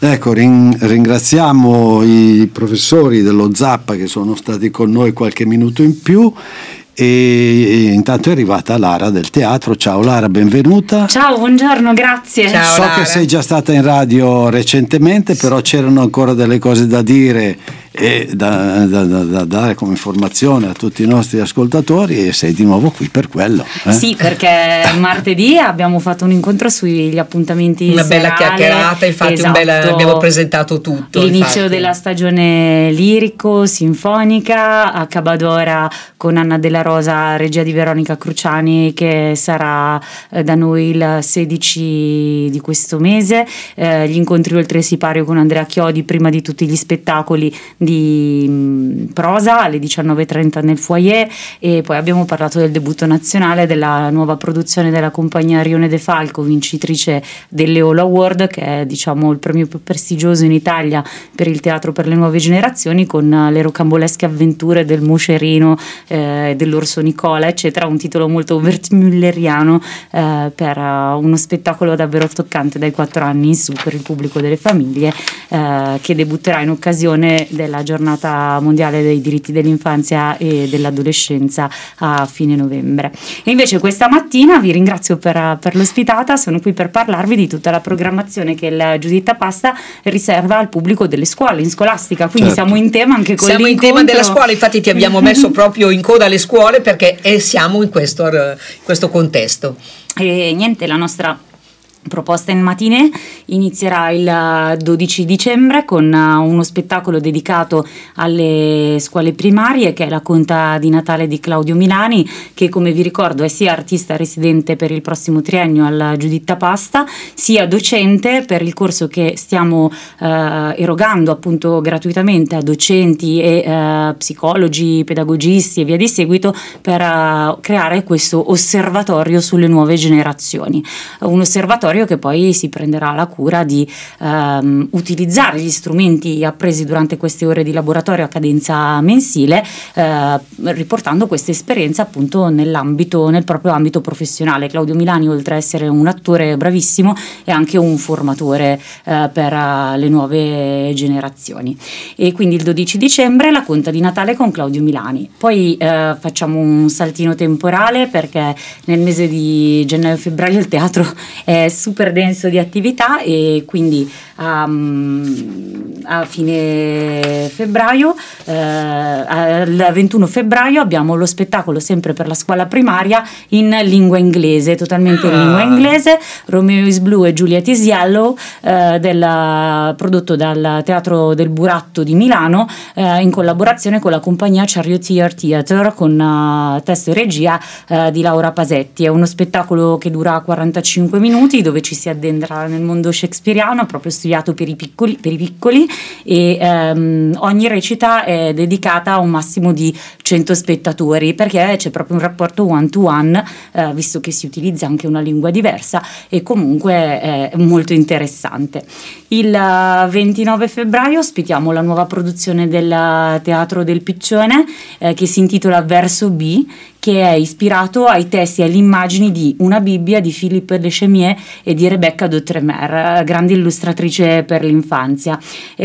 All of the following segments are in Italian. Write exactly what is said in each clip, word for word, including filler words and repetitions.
Ecco, rin- ringraziamo i professori dello Zappa che sono stati con noi qualche minuto in più. E intanto è arrivata Lara del teatro. Ciao Lara, benvenuta. Ciao, buongiorno, grazie. Ciao, so Lara. Che sei già stata in radio recentemente, però c'erano ancora delle cose da dire e da, da, da, da dare come informazione a tutti i nostri ascoltatori, e sei di nuovo qui per quello. Eh? Sì, perché martedì abbiamo fatto un incontro sugli appuntamenti una serali, bella chiacchierata, infatti. Esatto. Un bel, abbiamo presentato tutto, l'inizio infatti. della stagione lirico-sinfonica a Cabadora con Anna Della Rosa, regia di Veronica Cruciani, che sarà eh, da noi il sedici di questo mese, eh, gli incontri oltre sipario con Andrea Chiodi prima di tutti gli spettacoli di mh, prosa alle diciannove e trenta nel foyer, e poi abbiamo parlato del debutto nazionale della nuova produzione della compagnia Rione De Falco, vincitrice dell'Eolo Award, che è diciamo il premio più prestigioso in Italia per il teatro per le nuove generazioni, con le rocambolesche avventure del moscerino, eh, dell'orso Nicola, eccetera, un titolo molto wertmülleriano eh, per uh, uno spettacolo davvero toccante dai quattro anni in su per il pubblico delle famiglie, eh, che debutterà in occasione della giornata mondiale dei diritti dell'infanzia e dell'adolescenza a fine novembre. E invece questa mattina vi ringrazio per, per l'ospitata, sono qui per parlarvi di tutta la programmazione che il Giuditta Pasta riserva al pubblico delle scuole, in scolastica, quindi certo. siamo in tema anche con siamo l'incontro. in tema della scuola, infatti ti abbiamo messo proprio in coda alle scuole perché eh, siamo in questo, in questo contesto. E niente, la nostra proposta in matinée inizierà il dodici dicembre con uno spettacolo dedicato alle scuole primarie, che è La Conta di Natale di Claudio Milani, che come vi ricordo è sia artista residente per il prossimo triennio al Giuditta Pasta, sia docente per il corso che stiamo eh, erogando appunto gratuitamente a docenti e eh, psicologi, pedagogisti e via di seguito, per uh, creare questo osservatorio sulle nuove generazioni, un osservatorio che poi si prenderà la cura di ehm, utilizzare gli strumenti appresi durante queste ore di laboratorio a cadenza mensile, eh, riportando questa esperienza appunto nell'ambito, nel proprio ambito professionale. Claudio Milani, oltre a essere un attore bravissimo, è anche un formatore eh, per uh, le nuove generazioni. E quindi il dodici dicembre La Conta di Natale con Claudio Milani. Poi eh, facciamo un saltino temporale, perché nel mese di gennaio-febbraio il teatro è super denso di attività, e quindi um, a fine febbraio, eh, al ventuno febbraio abbiamo lo spettacolo sempre per la scuola primaria in lingua inglese, totalmente in lingua inglese, Romeo is Blue e Juliet is Yellow, eh, della, prodotto dal Teatro del Buratto di Milano, eh, in collaborazione con la compagnia Charioteer Theatre, con uh, testo e regia uh, di Laura Pasetti. È uno spettacolo che dura quarantacinque minuti, dove ci si addentra nel mondo shakespeariano, proprio studiato per i piccoli, per i piccoli e ehm, ogni recita è dedicata a un massimo di cento spettatori, perché c'è proprio un rapporto one to one, eh, visto che si utilizza anche una lingua diversa, e comunque è molto interessante. Il ventinove febbraio ospitiamo la nuova produzione del Teatro del Piccione, eh, che si intitola Verso B, che è ispirato ai testi e alle immagini di Una Bibbia di Philippe de Chemier e di Rebecca d'Outremer, grande illustratrice per l'infanzia.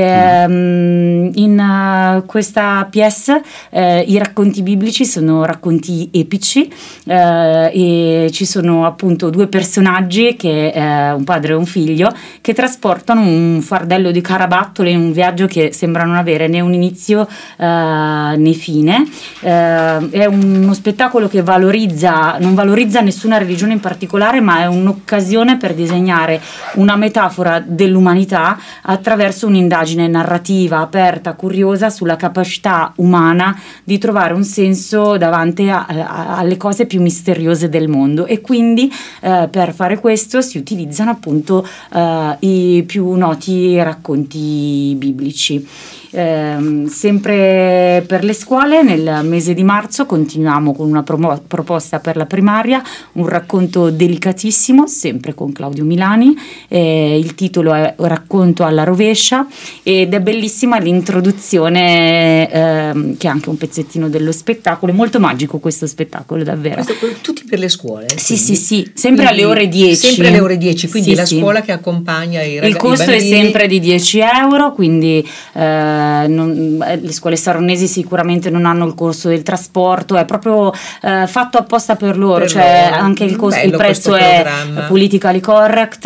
Ehm, in uh, questa pièce eh, i racconti biblici sono racconti epici, eh, e ci sono appunto due personaggi, che eh, un padre e un figlio, che trasportano un fardello di carabattole in un viaggio che sembra non avere né un inizio eh, né fine. Eh, è uno spettacolo che valorizza, non valorizza nessuna religione in particolare, ma è un'occasione per disegnare una metafora dell'umanità attraverso un'indagine narrativa aperta, curiosa, sulla capacità umana di trovare un senso davanti a, a, alle cose più misteriose del mondo. E quindi eh, per fare questo si utilizzano appunto eh, i più noti racconti biblici. Eh, sempre per le scuole, nel mese di marzo continuiamo con una una promo- proposta per la primaria, un racconto delicatissimo, sempre con Claudio Milani. Eh, il titolo è Racconto alla rovescia ed è bellissima l'introduzione, ehm, che è anche un pezzettino dello spettacolo. È molto magico questo spettacolo, davvero. Questo, tutti per le scuole? Sì, sì, sì, sempre quindi, alle ore dieci. Sempre alle ore dieci, quindi sì, la sì. scuola che accompagna i ragazzi. Il costo è sempre di dieci euro, quindi eh, non, le scuole saronesi sicuramente non hanno il costo del trasporto, è proprio eh, fatto apposta per loro, per cioè loro. anche il, costo, il prezzo è programma. politically correct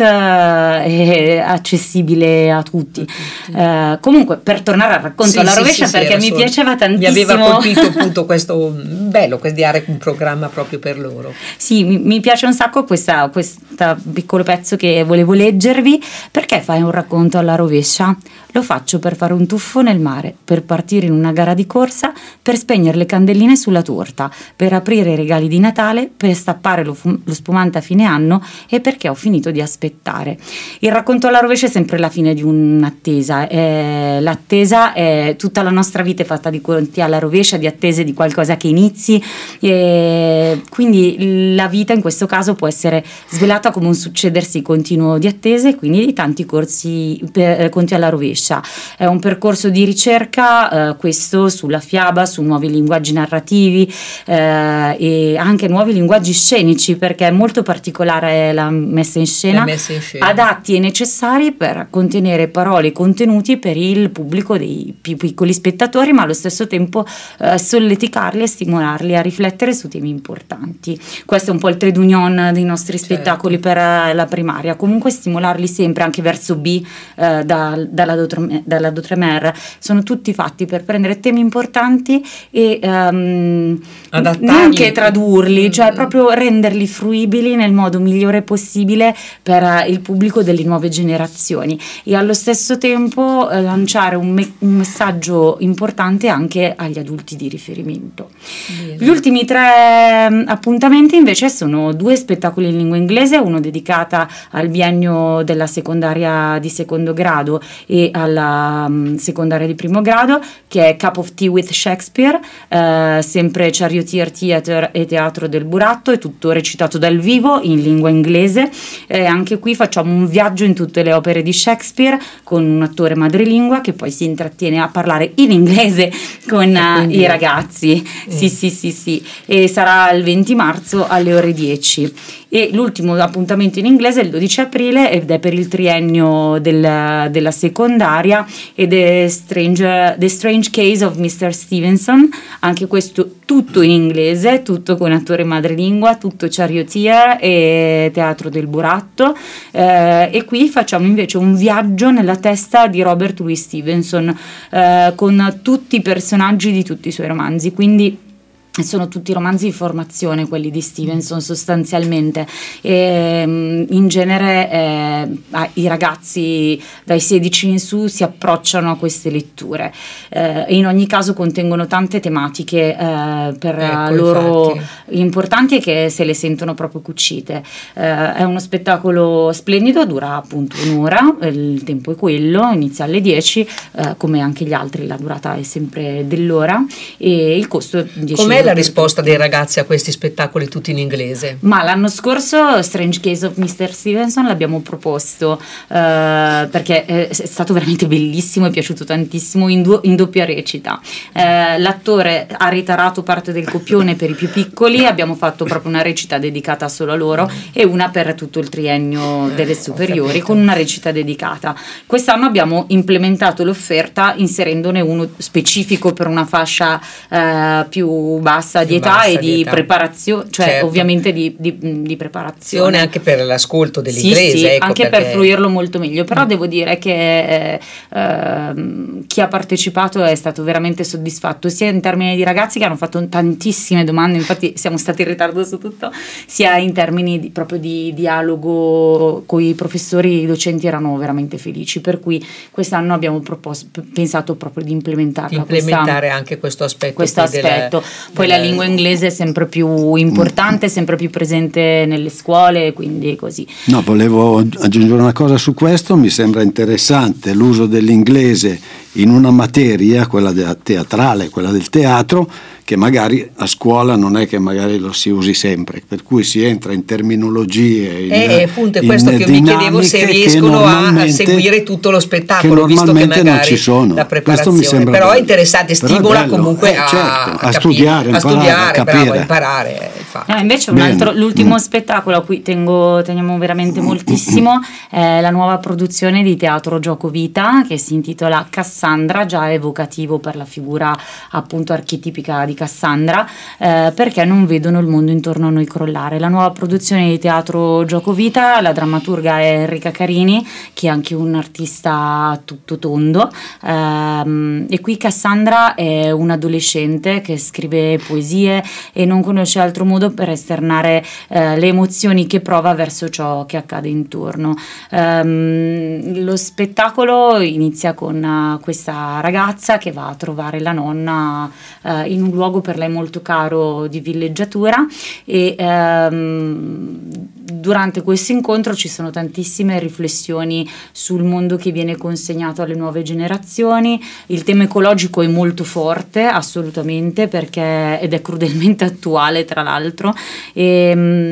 e accessibile a tutti. tutti. Eh, comunque, per tornare al racconto sì, alla sì, rovescia, sì, perché sì, mi piaceva tantissimo. Mi aveva colpito appunto questo bello, di dare un programma proprio per loro. Sì, mi, mi piace un sacco questa, questo piccolo pezzo che volevo leggervi. Perché fai un racconto alla rovescia? Lo faccio per fare un tuffo nel mare, per partire in una gara di corsa, per spegnere le candelline sulla torta, per aprire i regali di Natale, per stappare lo, fum- lo spumante a fine anno e perché ho finito di aspettare. Il racconto alla rovescia è sempre la fine di un'attesa. Eh, l'attesa è tutta la nostra vita è fatta di conti alla rovescia, di attese di qualcosa che inizi. Eh, quindi la vita in questo caso può essere svelata come un succedersi continuo di attese, quindi di tanti corsi per, conti alla rovescia. È un percorso di ricerca, eh, questo sulla fiaba, su nuovi linguaggi narrativi eh, e anche nuovi linguaggi scenici, perché è molto particolare la messa in scena, la messa in scena. adatti e necessari per contenere parole e contenuti per il pubblico dei più piccoli spettatori, ma allo stesso tempo eh, solleticarli e stimolarli a riflettere su temi importanti. Questo è un po' il trade union dei nostri spettacoli, certo, per la primaria, comunque stimolarli sempre anche verso B eh, da, dalla dalla D'Outremer. Sono tutti fatti per prendere temi importanti e um, neanche tradurli, cioè proprio renderli fruibili nel modo migliore possibile per uh, il pubblico delle nuove generazioni e allo stesso tempo uh, lanciare un, me- un messaggio importante anche agli adulti di riferimento. Bene. Gli ultimi tre um, appuntamenti invece sono due spettacoli in lingua inglese, uno dedicata al biennio della secondaria di secondo grado e alla um, secondaria di primo grado, che è Cup of Tea with Shakespeare, eh, sempre Charioteer Theatre e Teatro del Buratto, è tutto recitato dal vivo in lingua inglese. Eh, anche qui facciamo un viaggio in tutte le opere di Shakespeare con un attore madrelingua che poi si intrattiene a parlare in inglese con uh, i ragazzi. Mm. Sì, sì, sì, sì. E sarà il venti marzo alle ore dieci. E l'ultimo appuntamento in inglese è il dodici aprile ed è per il triennio del, della secondaria ed è Strange, The Strange Case of mister Stevenson, anche questo tutto in inglese, tutto con attore madrelingua, tutto Charioteer e Teatro del Buratto, eh, e qui facciamo invece un viaggio nella testa di Robert Louis Stevenson eh, con tutti i personaggi di tutti i suoi romanzi, quindi sono tutti romanzi di formazione quelli di Stevenson sostanzialmente e in genere eh, i ragazzi dai sedici in su si approcciano a queste letture eh, e in ogni caso contengono tante tematiche eh, per ecco, loro infatti. importanti e che se le sentono proprio cucite. Eh, è uno spettacolo splendido, dura appunto un'ora, il tempo è quello, inizia alle dieci eh, come anche gli altri, la durata è sempre dell'ora e il costo è dieci euro. La risposta dei ragazzi a questi spettacoli tutti in inglese? Ma l'anno scorso Strange Case of mister Stevenson l'abbiamo proposto eh, perché è stato veramente bellissimo, è piaciuto tantissimo in, du- in doppia recita. Eh, l'attore ha ritarato parte del copione per i più piccoli, abbiamo fatto proprio una recita dedicata solo a loro e una per tutto il triennio delle superiori con una recita dedicata. Quest'anno abbiamo implementato l'offerta inserendone uno specifico per una fascia eh, più bassa di età e di, di preparazione, cioè certo. ovviamente di, di, di preparazione anche per l'ascolto dell'inglese, sì, sì, ecco, anche perché... per fruirlo molto meglio, però mm. devo dire che eh, eh, chi ha partecipato è stato veramente soddisfatto sia in termini di ragazzi che hanno fatto tantissime domande, infatti siamo stati in ritardo su tutto, sia in termini di, proprio di dialogo con i professori, i docenti erano veramente felici, per cui quest'anno abbiamo proposto, pensato proprio di implementarla, di implementare questa, anche questo aspetto questo aspetto della, poi della... la lingua inglese è sempre più importante, sempre più presente nelle scuole, quindi così. No, volevo aggiungere una cosa su questo, mi sembra interessante l'uso dell'inglese in una materia, quella teatrale, quella del teatro, che magari a scuola non è che magari lo si usi sempre, per cui si entra in terminologie, in, e appunto è questo che mi chiedevo, se riescono a seguire tutto lo spettacolo, visto che magari non ci sono. La preparazione Questo mi sembra però bello. è interessante, Però stimola è bello. comunque eh, a, certo, a, a capire, studiare, a imparare, studiare, a capire. bravo, a imparare. No, invece un altro, Bene. l'ultimo mm. spettacolo a cui tengo, teniamo veramente moltissimo è la nuova produzione di Teatro Gioco Vita, che si intitola Cassandra, già evocativo per la figura appunto archetipica di Cassandra, eh, perché non vedono il mondo intorno a noi crollare. La nuova produzione di Teatro Gioco Vita, la drammaturga è Enrica Carini, che è anche un artista tutto tondo, ehm, e qui Cassandra è un adolescente che scrive poesie e non conosce altro modo per esternare eh, le emozioni che prova verso ciò che accade intorno. Um, lo spettacolo inizia con uh, questa ragazza che va a trovare la nonna uh, in un luogo per lei molto caro di villeggiatura, e um, durante questo incontro ci sono tantissime riflessioni sul mondo che viene consegnato alle nuove generazioni. Il tema ecologico è molto forte, assolutamente, perché ed è crudelmente attuale, tra l'altro, e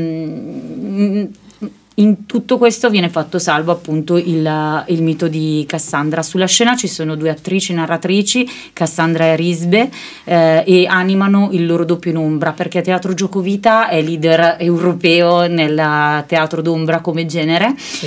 um, in tutto questo viene fatto salvo appunto il, il mito di Cassandra. Sulla scena ci sono due attrici narratrici, Cassandra e Risbe, eh, e animano il loro doppio in ombra, perché Teatro Gioco Vita è leader europeo nel teatro d'ombra come genere, sì.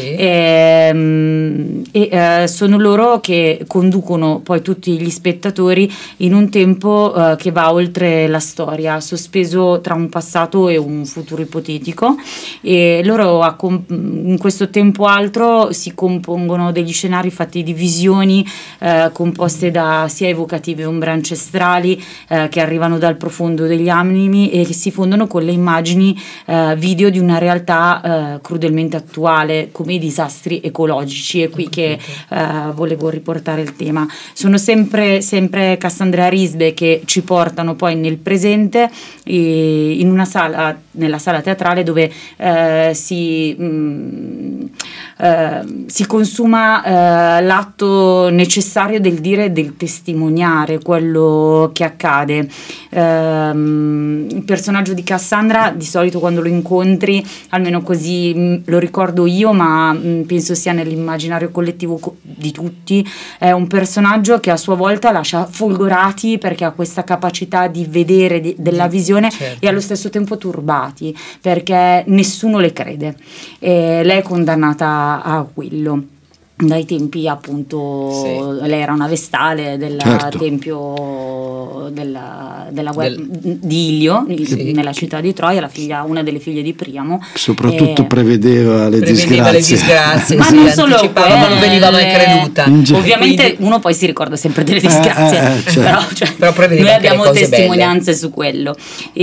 e, e eh, sono loro che conducono poi tutti gli spettatori in un tempo eh, che va oltre la storia, sospeso tra un passato e un futuro ipotetico, e loro accompagnano in questo tempo altro si compongono degli scenari fatti di visioni eh, composte da sia evocative ombre ancestrali eh, che arrivano dal profondo degli animi e che si fondono con le immagini eh, video di una realtà eh, crudelmente attuale, come i disastri ecologici. È qui che eh, volevo riportare il tema. Sono sempre, sempre Cassandra Risbe che ci portano poi nel presente, e in una sala, nella sala teatrale dove eh, si mh, eh, si consuma eh, l'atto necessario del dire e del testimoniare quello che accade. Eh, il personaggio di Cassandra, di solito quando lo incontri, almeno così mh, lo ricordo io, ma mh, penso sia nell'immaginario collettivo co- di tutti, è un personaggio che a sua volta lascia folgorati perché ha questa capacità di vedere di, della visione, certo. E allo stesso tempo turbati perché nessuno le crede, e lei è condannata a quello dai tempi appunto, sì. Lei era una vestale del certo. tempio della, della guerra del... di Ilio, sì. nella città di Troia, la figlia, una delle figlie di Priamo, soprattutto e... prevedeva le prevedeva disgrazie, le disgrazie ma sì, non solo quelle, ma non veniva mai creduta. Ovviamente quindi... uno poi si ricorda sempre delle disgrazie, eh, eh, certo. però, cioè, però noi abbiamo testimonianze belle su quello.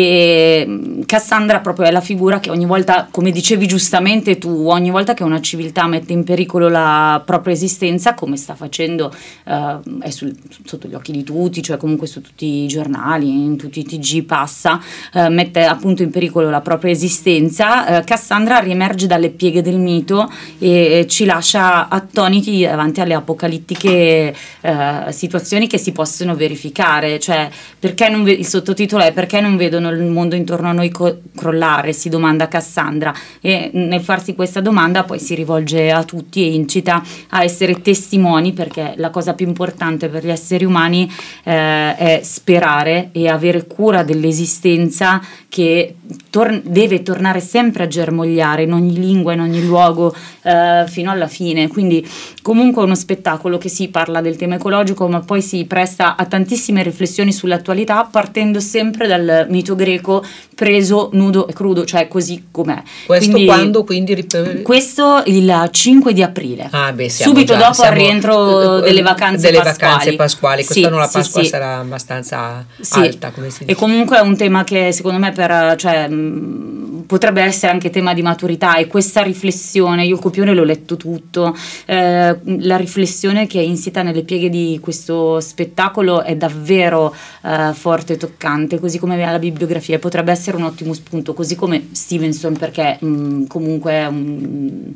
E Cassandra proprio è la figura che ogni volta, come dicevi giustamente tu, ogni volta che una civiltà mette in pericolo la propria esistenza, come sta facendo, uh, è sul, sotto gli occhi di tutti, cioè comunque su tutti i giornali, in tutti i T G passa, uh, mette appunto in pericolo la propria esistenza. uh, Cassandra riemerge dalle pieghe del mito e, e ci lascia attoniti davanti alle apocalittiche uh, situazioni che si possono verificare, cioè perché non ve- il sottotitolo è "Perché non vedono il mondo intorno a noi co- crollare?", si domanda Cassandra, e nel farsi questa domanda poi si rivolge a tutti e incita a essere testimoni, perché la cosa più importante per gli esseri umani eh, è sperare e avere cura dell'esistenza che tor- deve tornare sempre a germogliare in ogni lingua, in ogni luogo, eh, fino alla fine. Quindi comunque uno spettacolo che si parla del tema ecologico, ma poi si presta a tantissime riflessioni sull'attualità, partendo sempre dal mito greco preso nudo e crudo, cioè così com'è. Questo quindi, quando? Quindi rip- questo il cinque di aprile. Ah, beh, subito già, dopo il rientro delle vacanze delle pasquali. vacanze pasquali. Quest'anno sì, la Pasqua sì, sarà abbastanza sì. alta, come si dice. E comunque è un tema che secondo me per, cioè, mh, potrebbe essere anche tema di maturità, e questa riflessione, io il copione l'ho letto tutto, eh, la riflessione che è insita nelle pieghe di questo spettacolo è davvero eh, forte e toccante, così come la bibliografia potrebbe essere un ottimo spunto, così come Stevenson, perché mh, comunque è un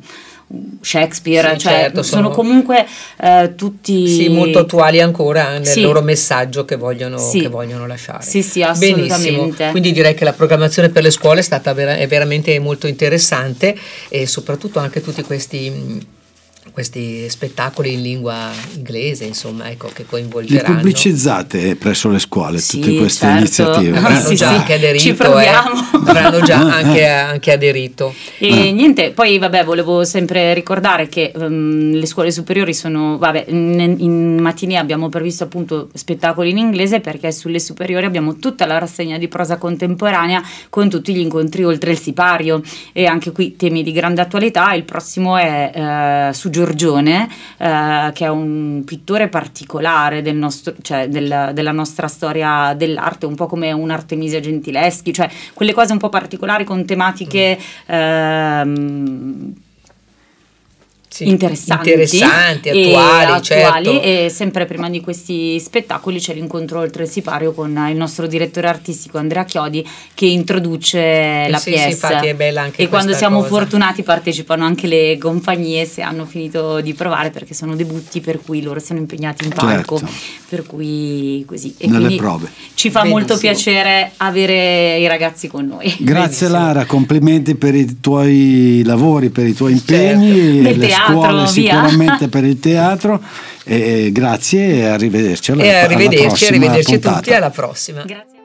Shakespeare, sì, cioè certo, sono, sono comunque eh, tutti sì, molto attuali ancora nel sì. loro messaggio che vogliono, sì. che vogliono lasciare. Sì, sì, assolutamente. Benissimo. Quindi direi che la programmazione per le scuole è stata vera- è veramente molto interessante, e soprattutto anche tutti questi questi spettacoli in lingua inglese, insomma, ecco, che coinvolgeranno. Li pubblicizzate presso le scuole, sì, tutte queste certo. iniziative? Avranno sì, già sì. anche aderito, Ci proviamo. Eh, avranno già anche, anche aderito. E ah. niente, poi vabbè, volevo sempre ricordare che um, le scuole superiori sono, vabbè, in, in mattinée abbiamo previsto appunto spettacoli in inglese, perché sulle superiori abbiamo tutta la rassegna di prosa contemporanea con tutti gli incontri oltre il sipario, e anche qui temi di grande attualità. Il prossimo è eh, su Giorgione, eh, che è un pittore particolare del nostro, cioè del, della nostra storia dell'arte, un po' come un Artemisia Gentileschi, cioè quelle cose un po' particolari con tematiche ehm, Sì, interessanti, interessanti, attuali, e, attuali certo. E sempre prima di questi spettacoli c'è l'incontro oltre il sipario con il nostro direttore artistico Andrea Chiodi, che introduce la sì, pièce. Sì, infatti è bella anche e quando siamo cosa. fortunati partecipano anche le compagnie, se hanno finito di provare, perché sono debutti per cui loro sono impegnati in palco, certo. Per cui così e nelle prove ci fa Benissimo. molto piacere avere i ragazzi con noi. Grazie. Benissimo. Lara, complimenti per i tuoi lavori, per i tuoi impegni, certo. le teatro, scuole via. sicuramente per il teatro, e grazie e arrivederci alla, e arrivederci, alla prossima arrivederci puntata. tutti, alla prossima. Grazie.